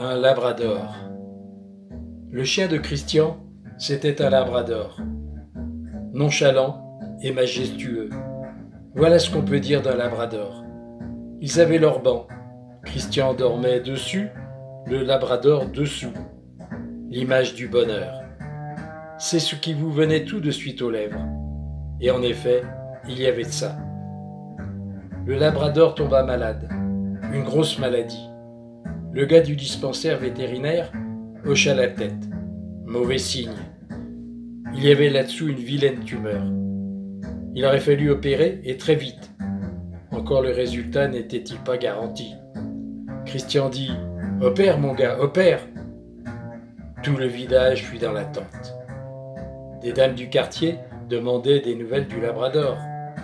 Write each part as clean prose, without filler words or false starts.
Un labrador. Le chien de Christian, c'était un labrador. Nonchalant et majestueux. Voilà ce qu'on peut dire d'un labrador. Ils avaient leur banc. Christian dormait dessus, le labrador dessous. L'image du bonheur. C'est ce qui vous venait tout de suite aux lèvres. Et en effet, il y avait de ça. Le labrador tomba malade. Une grosse maladie. Le gars du dispensaire vétérinaire hocha la tête. Mauvais signe. Il y avait là-dessous une vilaine tumeur. Il aurait fallu opérer, et très vite. Encore le résultat n'était-il pas garanti. Christian dit « Opère, mon gars, opère !» Tout le village fut dans l'attente. Des dames du quartier demandaient des nouvelles du labrador.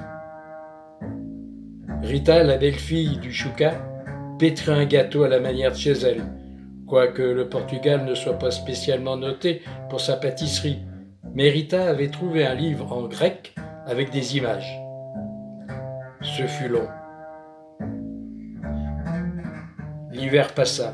Rita, la belle-fille du Chouka, pétrit un gâteau à la manière de chez elle, quoique le Portugal ne soit pas spécialement noté pour sa pâtisserie. Mais Rita avait trouvé un livre en grec avec des images. Ce fut long. L'hiver passa.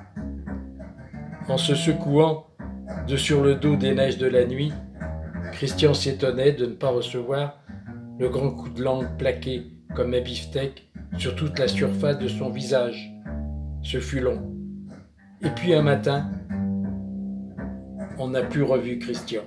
En se secouant de sur le dos des neiges de la nuit, Christian s'étonnait de ne pas recevoir le grand coup de langue plaqué comme un beefsteak sur toute la surface de son visage. Ce fut long. Et puis un matin, on n'a plus revu Christian.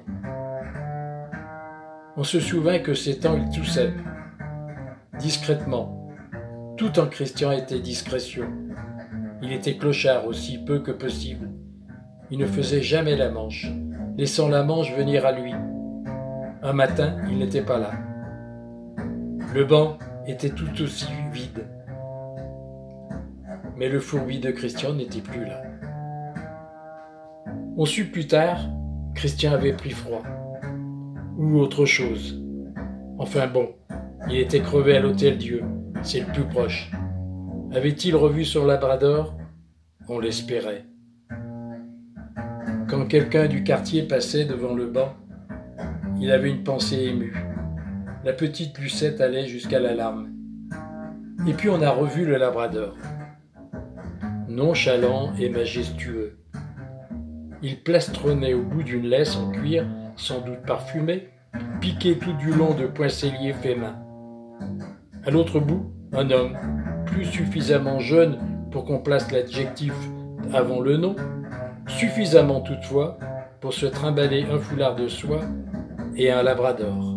On se souvint que ces temps il toussait, discrètement. Tout en Christian était discrétion. Il était clochard aussi peu que possible. Il ne faisait jamais la manche, laissant la manche venir à lui. Un matin, il n'était pas là. Le banc était tout aussi vide. Mais le fourbi de Christian n'était plus là. On sut plus tard, Christian avait pris froid. Ou autre chose. Enfin bon, il était crevé à l'Hôtel-Dieu, c'est le plus proche. Avait-il revu son labrador? On l'espérait. Quand quelqu'un du quartier passait devant le banc, il avait une pensée émue. La petite Lucette allait jusqu'à la larme. Et puis on a revu le labrador. Nonchalant et majestueux. Il plastronnait au bout d'une laisse en cuir, sans doute parfumée, piqué tout du long de poincelliers faits main. À l'autre bout, un homme, plus suffisamment jeune pour qu'on place l'adjectif avant le nom, suffisamment toutefois pour se trimballer un foulard de soie et un labrador.